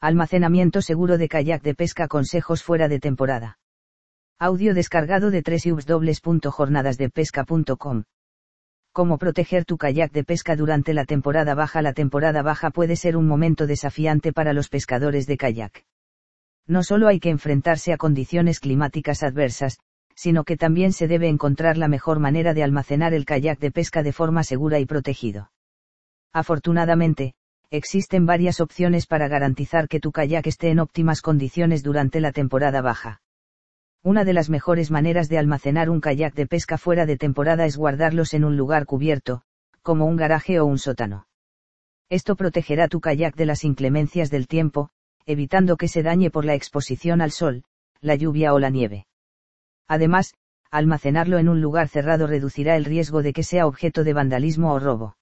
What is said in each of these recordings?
Almacenamiento seguro de kayak de pesca. Consejos fuera de temporada. Audio descargado de www.jornadasdepesca.com. ¿Cómo proteger tu kayak de pesca durante la temporada baja? La temporada baja puede ser un momento desafiante para los pescadores de kayak. No solo hay que enfrentarse a condiciones climáticas adversas, sino que también se debe encontrar la mejor manera de almacenar el kayak de pesca de forma segura y protegido. Afortunadamente, existen varias opciones para garantizar que tu kayak esté en óptimas condiciones durante la temporada baja. Una de las mejores maneras de almacenar un kayak de pesca fuera de temporada es guardarlos en un lugar cubierto, como un garaje o un sótano. Esto protegerá tu kayak de las inclemencias del tiempo, evitando que se dañe por la exposición al sol, la lluvia o la nieve. Además, almacenarlo en un lugar cerrado reducirá el riesgo de que sea objeto de vandalismo o robo.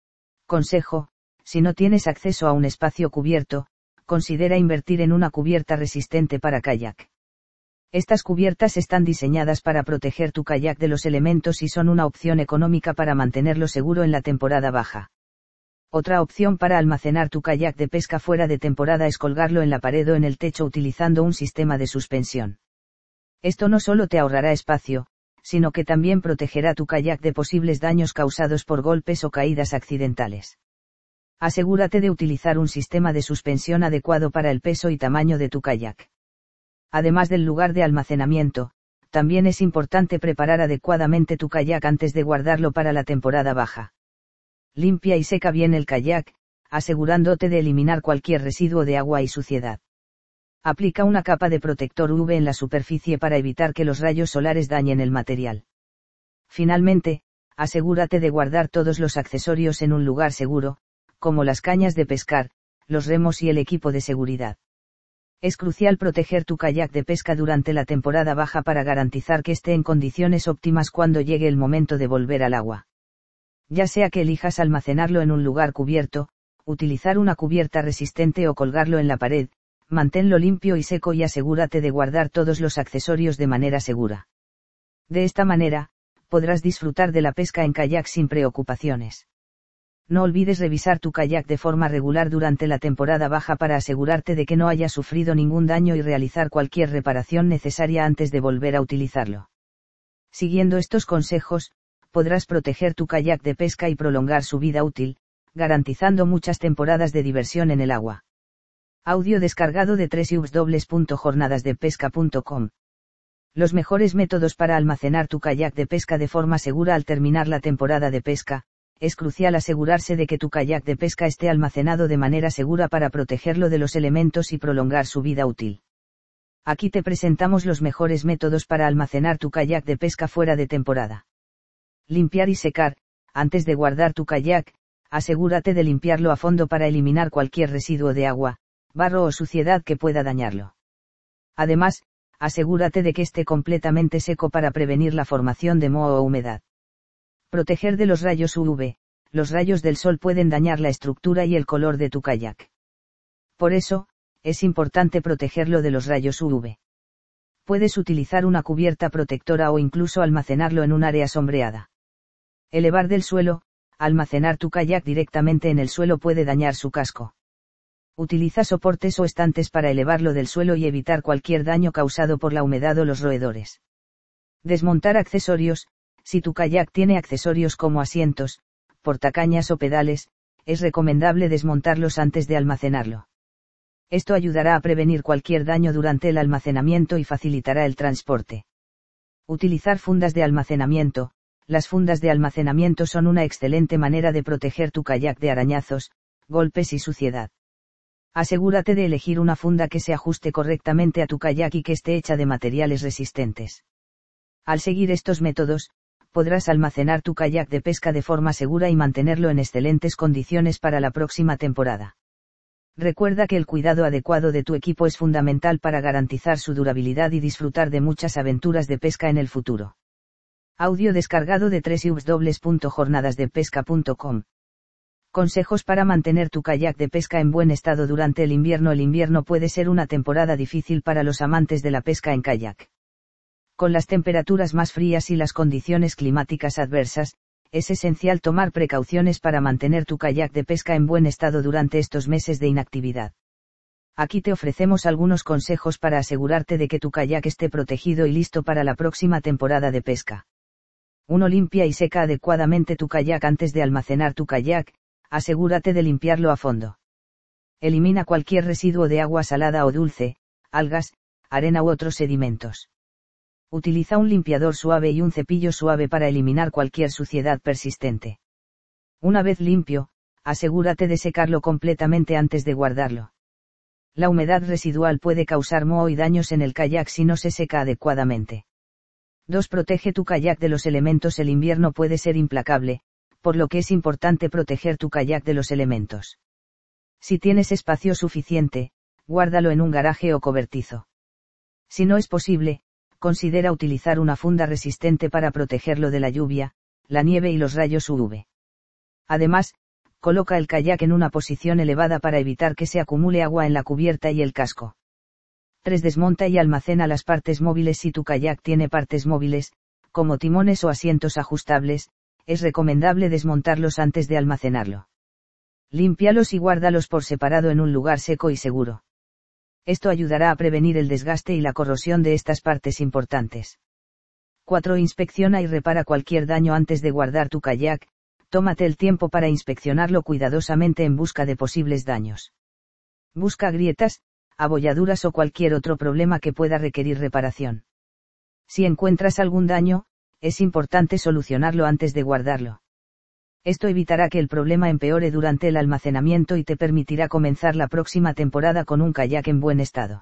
Consejo: si no tienes acceso a un espacio cubierto, considera invertir en una cubierta resistente para kayak. Estas cubiertas están diseñadas para proteger tu kayak de los elementos y son una opción económica para mantenerlo seguro en la temporada baja. Otra opción para almacenar tu kayak de pesca fuera de temporada es colgarlo en la pared o en el techo utilizando un sistema de suspensión. Esto no solo te ahorrará espacio, sino que también protegerá tu kayak de posibles daños causados por golpes o caídas accidentales. Asegúrate de utilizar un sistema de suspensión adecuado para el peso y tamaño de tu kayak. Además del lugar de almacenamiento, también es importante preparar adecuadamente tu kayak antes de guardarlo para la temporada baja. Limpia y seca bien el kayak, asegurándote de eliminar cualquier residuo de agua y suciedad. Aplica una capa de protector UV en la superficie para evitar que los rayos solares dañen el material. Finalmente, asegúrate de guardar todos los accesorios en un lugar seguro, como las cañas de pescar, los remos y el equipo de seguridad. Es crucial proteger tu kayak de pesca durante la temporada baja para garantizar que esté en condiciones óptimas cuando llegue el momento de volver al agua. Ya sea que elijas almacenarlo en un lugar cubierto, utilizar una cubierta resistente o colgarlo en la pared, manténlo limpio y seco y asegúrate de guardar todos los accesorios de manera segura. De esta manera, podrás disfrutar de la pesca en kayak sin preocupaciones. No olvides revisar tu kayak de forma regular durante la temporada baja para asegurarte de que no haya sufrido ningún daño y realizar cualquier reparación necesaria antes de volver a utilizarlo. Siguiendo estos consejos, podrás proteger tu kayak de pesca y prolongar su vida útil, garantizando muchas temporadas de diversión en el agua. Audio descargado de www.jornadasdepesca.com. Los mejores métodos para almacenar tu kayak de pesca de forma segura al terminar la temporada de pesca. Es crucial asegurarse de que tu kayak de pesca esté almacenado de manera segura para protegerlo de los elementos y prolongar su vida útil. Aquí te presentamos los mejores métodos para almacenar tu kayak de pesca fuera de temporada. Limpiar y secar. Antes de guardar tu kayak, asegúrate de limpiarlo a fondo para eliminar cualquier residuo de agua, barro o suciedad que pueda dañarlo. Además, asegúrate de que esté completamente seco para prevenir la formación de moho o humedad. Proteger de los rayos UV. Los rayos del sol pueden dañar la estructura y el color de tu kayak. Por eso, es importante protegerlo de los rayos UV. Puedes utilizar una cubierta protectora o incluso almacenarlo en un área sombreada. Elevar del suelo. Almacenar tu kayak directamente en el suelo puede dañar su casco. Utiliza soportes o estantes para elevarlo del suelo y evitar cualquier daño causado por la humedad o los roedores. Desmontar accesorios. Si tu kayak tiene accesorios como asientos, portacañas o pedales, es recomendable desmontarlos antes de almacenarlo. Esto ayudará a prevenir cualquier daño durante el almacenamiento y facilitará el transporte. Utilizar fundas de almacenamiento. Las fundas de almacenamiento son una excelente manera de proteger tu kayak de arañazos, golpes y suciedad. Asegúrate de elegir una funda que se ajuste correctamente a tu kayak y que esté hecha de materiales resistentes. Al seguir estos métodos, podrás almacenar tu kayak de pesca de forma segura y mantenerlo en excelentes condiciones para la próxima temporada. Recuerda que el cuidado adecuado de tu equipo es fundamental para garantizar su durabilidad y disfrutar de muchas aventuras de pesca en el futuro. Audio descargado de www.jornadasdepesca.com. Consejos para mantener tu kayak de pesca en buen estado durante el invierno. El invierno puede ser una temporada difícil para los amantes de la pesca en kayak. Con las temperaturas más frías y las condiciones climáticas adversas, es esencial tomar precauciones para mantener tu kayak de pesca en buen estado durante estos meses de inactividad. Aquí te ofrecemos algunos consejos para asegurarte de que tu kayak esté protegido y listo para la próxima temporada de pesca. 1. Limpia y seca adecuadamente tu kayak antes de almacenar tu kayak, asegúrate de limpiarlo a fondo. Elimina cualquier residuo de agua salada o dulce, algas, arena u otros sedimentos. Utiliza un limpiador suave y un cepillo suave para eliminar cualquier suciedad persistente. Una vez limpio, asegúrate de secarlo completamente antes de guardarlo. La humedad residual puede causar moho y daños en el kayak si no se seca adecuadamente. 2. Protege tu kayak de los elementos. El invierno puede ser implacable, por lo que es importante proteger tu kayak de los elementos. Si tienes espacio suficiente, guárdalo en un garaje o cobertizo. Si no es posible, considera utilizar una funda resistente para protegerlo de la lluvia, la nieve y los rayos UV. Además, coloca el kayak en una posición elevada para evitar que se acumule agua en la cubierta y el casco. 3. Desmonta y almacena las partes móviles. Si tu kayak tiene partes móviles, como timones o asientos ajustables, es recomendable desmontarlos antes de almacenarlo. Límpialos y guárdalos por separado en un lugar seco y seguro. Esto ayudará a prevenir el desgaste y la corrosión de estas partes importantes. 4. Inspecciona y repara cualquier daño antes de guardar tu kayak. Tómate el tiempo para inspeccionarlo cuidadosamente en busca de posibles daños. Busca grietas, abolladuras o cualquier otro problema que pueda requerir reparación. Si encuentras algún daño, es importante solucionarlo antes de guardarlo. Esto evitará que el problema empeore durante el almacenamiento y te permitirá comenzar la próxima temporada con un kayak en buen estado.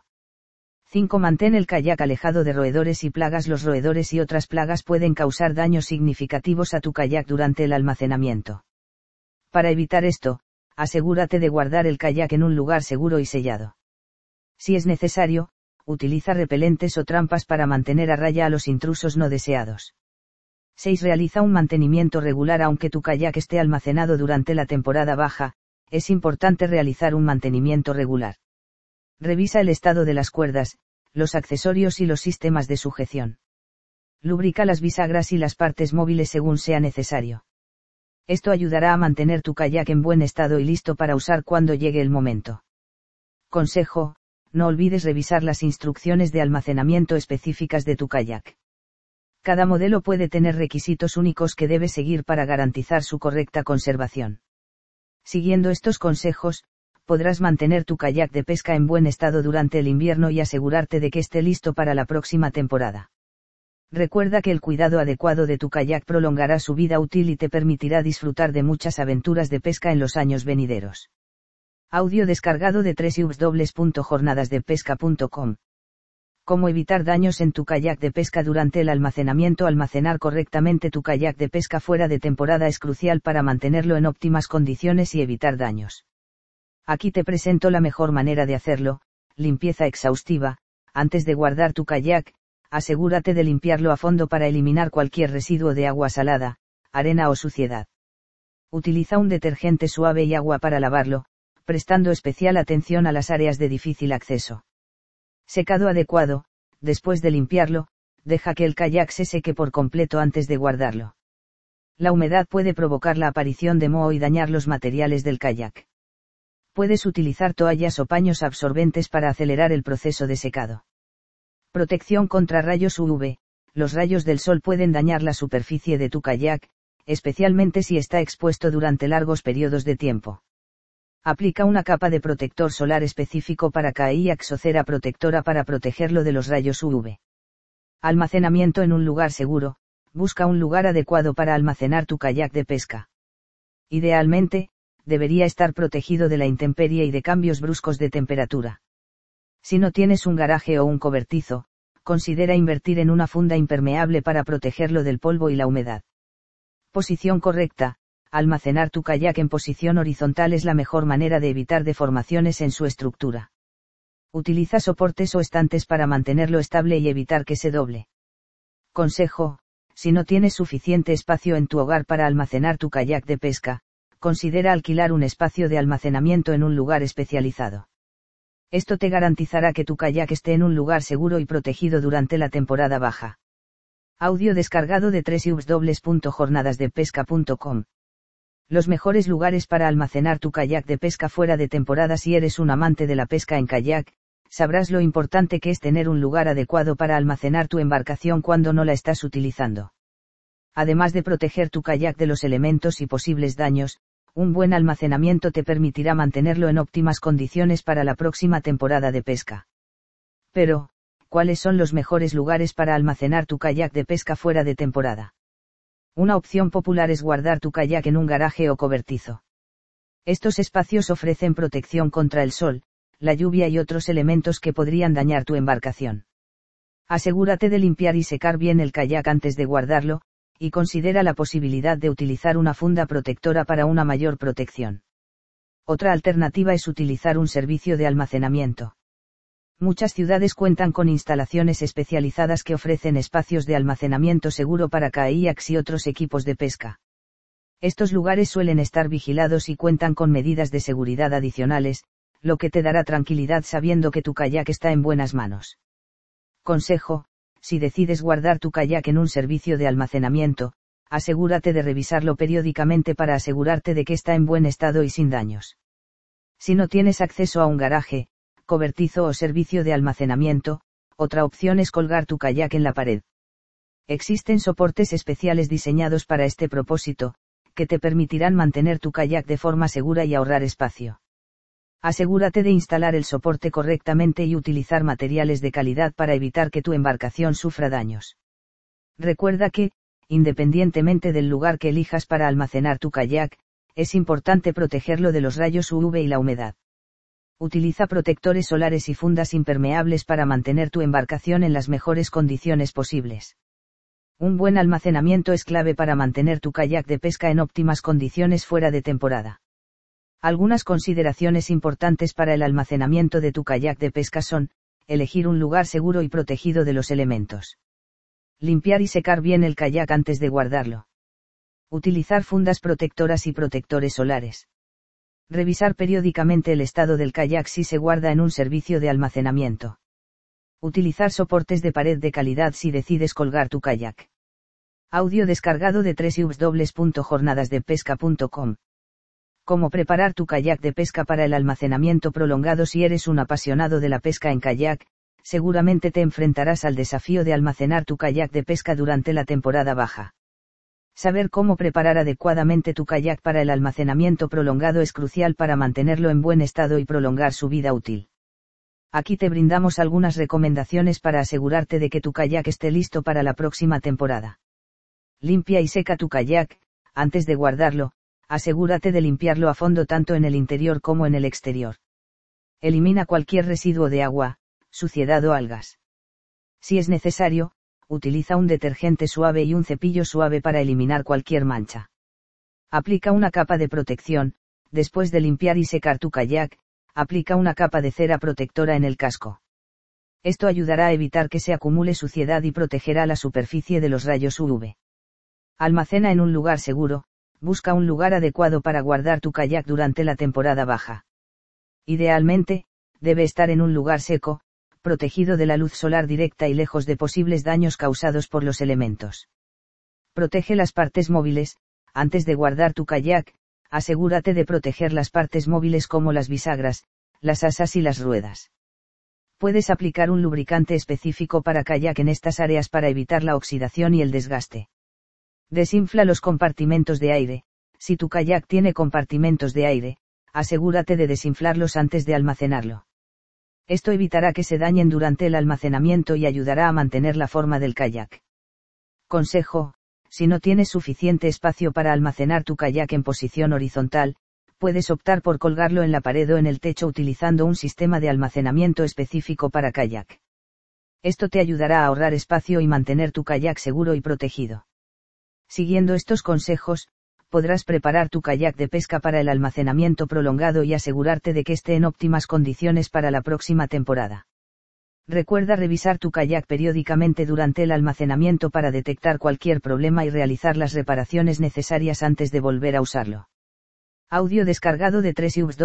5. Mantén el kayak alejado de roedores y plagas. Los roedores y otras plagas pueden causar daños significativos a tu kayak durante el almacenamiento. Para evitar esto, asegúrate de guardar el kayak en un lugar seguro y sellado. Si es necesario, utiliza repelentes o trampas para mantener a raya a los intrusos no deseados. 6. Realiza un mantenimiento regular. Aunque tu kayak esté almacenado durante la temporada baja, es importante realizar un mantenimiento regular. Revisa el estado de las cuerdas, los accesorios y los sistemas de sujeción. Lubrica las bisagras y las partes móviles según sea necesario. Esto ayudará a mantener tu kayak en buen estado y listo para usar cuando llegue el momento. Consejo: no olvides revisar las instrucciones de almacenamiento específicas de tu kayak. Cada modelo puede tener requisitos únicos que debes seguir para garantizar su correcta conservación. Siguiendo estos consejos, podrás mantener tu kayak de pesca en buen estado durante el invierno y asegurarte de que esté listo para la próxima temporada. Recuerda que el cuidado adecuado de tu kayak prolongará su vida útil y te permitirá disfrutar de muchas aventuras de pesca en los años venideros. Audio descargado de www.jornadasdepesca.com. ¿Cómo evitar daños en tu kayak de pesca durante el almacenamiento? Almacenar correctamente tu kayak de pesca fuera de temporada es crucial para mantenerlo en óptimas condiciones y evitar daños. Aquí te presento la mejor manera de hacerlo: limpieza exhaustiva. Antes de guardar tu kayak, asegúrate de limpiarlo a fondo para eliminar cualquier residuo de agua salada, arena o suciedad. Utiliza un detergente suave y agua para lavarlo, prestando especial atención a las áreas de difícil acceso. Secado adecuado. Después de limpiarlo, deja que el kayak se seque por completo antes de guardarlo. La humedad puede provocar la aparición de moho y dañar los materiales del kayak. Puedes utilizar toallas o paños absorbentes para acelerar el proceso de secado. Protección contra rayos UV. Los rayos del sol pueden dañar la superficie de tu kayak, especialmente si está expuesto durante largos periodos de tiempo. Aplica una capa de protector solar específico para kayak o cera protectora para protegerlo de los rayos UV. Almacenamiento en un lugar seguro. Busca un lugar adecuado para almacenar tu kayak de pesca. Idealmente, debería estar protegido de la intemperie y de cambios bruscos de temperatura. Si no tienes un garaje o un cobertizo, considera invertir en una funda impermeable para protegerlo del polvo y la humedad. Posición correcta. Almacenar tu kayak en posición horizontal es la mejor manera de evitar deformaciones en su estructura. Utiliza soportes o estantes para mantenerlo estable y evitar que se doble. Consejo: si no tienes suficiente espacio en tu hogar para almacenar tu kayak de pesca, considera alquilar un espacio de almacenamiento en un lugar especializado. Esto te garantizará que tu kayak esté en un lugar seguro y protegido durante la temporada baja. Audio descargado de www.jornadasdepesca.com. Los mejores lugares para almacenar tu kayak de pesca fuera de temporada. Si eres un amante de la pesca en kayak, sabrás lo importante que es tener un lugar adecuado para almacenar tu embarcación cuando no la estás utilizando. Además de proteger tu kayak de los elementos y posibles daños, un buen almacenamiento te permitirá mantenerlo en óptimas condiciones para la próxima temporada de pesca. Pero, ¿cuáles son los mejores lugares para almacenar tu kayak de pesca fuera de temporada? Una opción popular es guardar tu kayak en un garaje o cobertizo. Estos espacios ofrecen protección contra el sol, la lluvia y otros elementos que podrían dañar tu embarcación. Asegúrate de limpiar y secar bien el kayak antes de guardarlo, y considera la posibilidad de utilizar una funda protectora para una mayor protección. Otra alternativa es utilizar un servicio de almacenamiento. Muchas ciudades cuentan con instalaciones especializadas que ofrecen espacios de almacenamiento seguro para kayaks y otros equipos de pesca. Estos lugares suelen estar vigilados y cuentan con medidas de seguridad adicionales, lo que te dará tranquilidad sabiendo que tu kayak está en buenas manos. Consejo: si decides guardar tu kayak en un servicio de almacenamiento, asegúrate de revisarlo periódicamente para asegurarte de que está en buen estado y sin daños. Si no tienes acceso a un garaje, cobertizo o servicio de almacenamiento, otra opción es colgar tu kayak en la pared. Existen soportes especiales diseñados para este propósito, que te permitirán mantener tu kayak de forma segura y ahorrar espacio. Asegúrate de instalar el soporte correctamente y utilizar materiales de calidad para evitar que tu embarcación sufra daños. Recuerda que, independientemente del lugar que elijas para almacenar tu kayak, es importante protegerlo de los rayos UV y la humedad. Utiliza protectores solares y fundas impermeables para mantener tu embarcación en las mejores condiciones posibles. Un buen almacenamiento es clave para mantener tu kayak de pesca en óptimas condiciones fuera de temporada. Algunas consideraciones importantes para el almacenamiento de tu kayak de pesca son: elegir un lugar seguro y protegido de los elementos. Limpiar y secar bien el kayak antes de guardarlo. Utilizar fundas protectoras y protectores solares. Revisar periódicamente el estado del kayak si se guarda en un servicio de almacenamiento. Utilizar soportes de pared de calidad si decides colgar tu kayak. Audio descargado de www.jornadasdepesca.com. Cómo preparar tu kayak de pesca para el almacenamiento prolongado. Si eres un apasionado de la pesca en kayak, seguramente te enfrentarás al desafío de almacenar tu kayak de pesca durante la temporada baja. Saber cómo preparar adecuadamente tu kayak para el almacenamiento prolongado es crucial para mantenerlo en buen estado y prolongar su vida útil. Aquí te brindamos algunas recomendaciones para asegurarte de que tu kayak esté listo para la próxima temporada. Limpia y seca tu kayak. Antes de guardarlo, asegúrate de limpiarlo a fondo tanto en el interior como en el exterior. Elimina cualquier residuo de agua, suciedad o algas. Si es necesario, utiliza un detergente suave y un cepillo suave para eliminar cualquier mancha. Aplica una capa de protección. Después de limpiar y secar tu kayak, aplica una capa de cera protectora en el casco. Esto ayudará a evitar que se acumule suciedad y protegerá la superficie de los rayos UV. Almacena en un lugar seguro. Busca un lugar adecuado para guardar tu kayak durante la temporada baja. Idealmente, debe estar en un lugar seco, protegido de la luz solar directa y lejos de posibles daños causados por los elementos. Protege las partes móviles. Antes de guardar tu kayak, asegúrate de proteger las partes móviles como las bisagras, las asas y las ruedas. Puedes aplicar un lubricante específico para kayak en estas áreas para evitar la oxidación y el desgaste. Desinfla los compartimentos de aire. Si tu kayak tiene compartimentos de aire, asegúrate de desinflarlos antes de almacenarlo. Esto evitará que se dañen durante el almacenamiento y ayudará a mantener la forma del kayak. Consejo: si no tienes suficiente espacio para almacenar tu kayak en posición horizontal, puedes optar por colgarlo en la pared o en el techo utilizando un sistema de almacenamiento específico para kayak. Esto te ayudará a ahorrar espacio y mantener tu kayak seguro y protegido. Siguiendo estos consejos, podrás preparar tu kayak de pesca para el almacenamiento prolongado y asegurarte de que esté en óptimas condiciones para la próxima temporada. Recuerda revisar tu kayak periódicamente durante el almacenamiento para detectar cualquier problema y realizar las reparaciones necesarias antes de volver a usarlo. Audio descargado de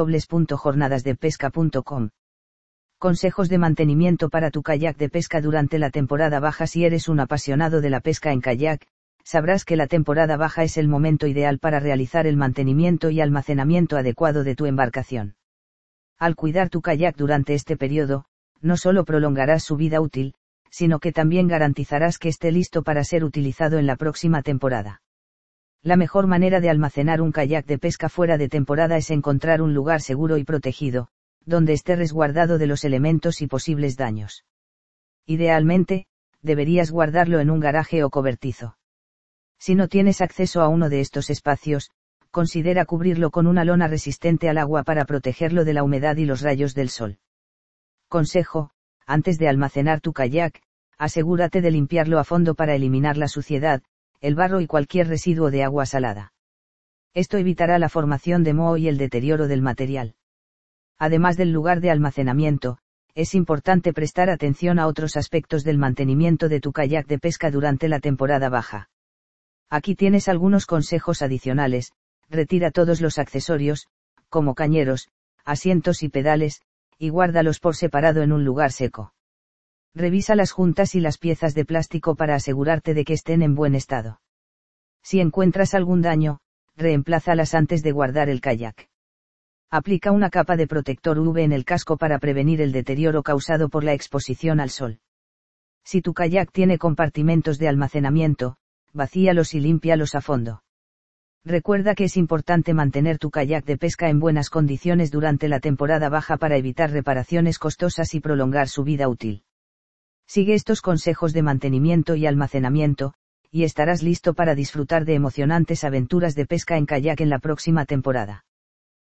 www.jornadasdepesca.com. Consejos de mantenimiento para tu kayak de pesca durante la temporada baja. Si eres un apasionado de la pesca en kayak, sabrás que la temporada baja es el momento ideal para realizar el mantenimiento y almacenamiento adecuado de tu embarcación. Al cuidar tu kayak durante este periodo, no solo prolongarás su vida útil, sino que también garantizarás que esté listo para ser utilizado en la próxima temporada. La mejor manera de almacenar un kayak de pesca fuera de temporada es encontrar un lugar seguro y protegido, donde esté resguardado de los elementos y posibles daños. Idealmente, deberías guardarlo en un garaje o cobertizo. Si no tienes acceso a uno de estos espacios, considera cubrirlo con una lona resistente al agua para protegerlo de la humedad y los rayos del sol. Consejo: antes de almacenar tu kayak, asegúrate de limpiarlo a fondo para eliminar la suciedad, el barro y cualquier residuo de agua salada. Esto evitará la formación de moho y el deterioro del material. Además del lugar de almacenamiento, es importante prestar atención a otros aspectos del mantenimiento de tu kayak de pesca durante la temporada baja. Aquí tienes algunos consejos adicionales: retira todos los accesorios, como cañeros, asientos y pedales, y guárdalos por separado en un lugar seco. Revisa las juntas y las piezas de plástico para asegurarte de que estén en buen estado. Si encuentras algún daño, reemplázalas antes de guardar el kayak. Aplica una capa de protector UV en el casco para prevenir el deterioro causado por la exposición al sol. Si tu kayak tiene compartimentos de almacenamiento, vacíalos y límpialos a fondo. Recuerda que es importante mantener tu kayak de pesca en buenas condiciones durante la temporada baja para evitar reparaciones costosas y prolongar su vida útil. Sigue estos consejos de mantenimiento y almacenamiento, y estarás listo para disfrutar de emocionantes aventuras de pesca en kayak en la próxima temporada.